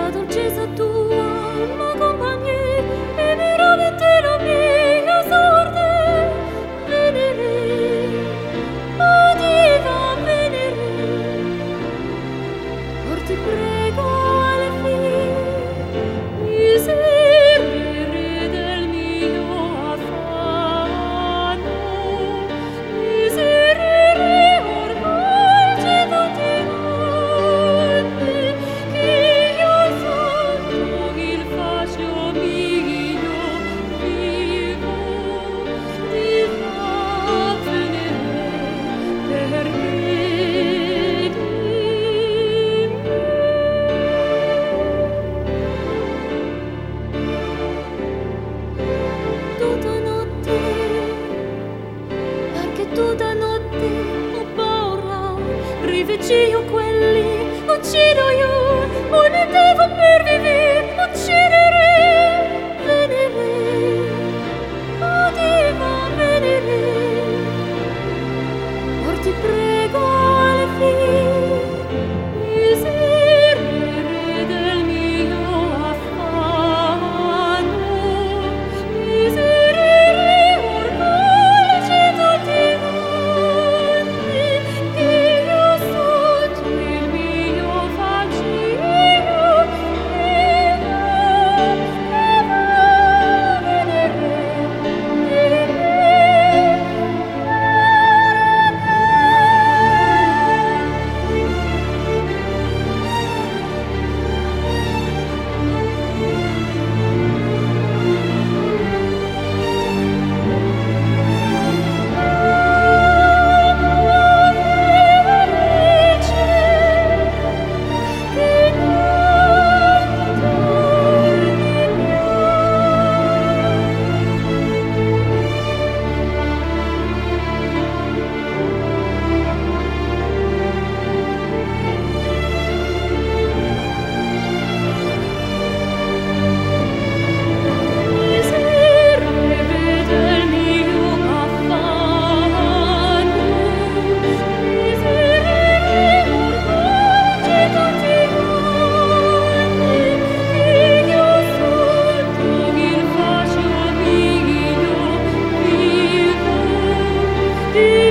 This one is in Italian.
la dolcezza tua m'accompagni e veramente la mia sorte venere, oh diva venere, or ti prego alla fine miserere del mio affanno, miserere ormai c'è tanti anni che io sotto il fascio mio vivo di fa venere perché di tutta notte, perché tutta notte ho paura, rivecchio quelli, uccido io, poi mi devo per vivere, uccidere, venere, oh diva venere, or ti prego alla fine, miserere del mio affanno, miserere ormai c'è tanti anni che io sotto il mio fascio va venere di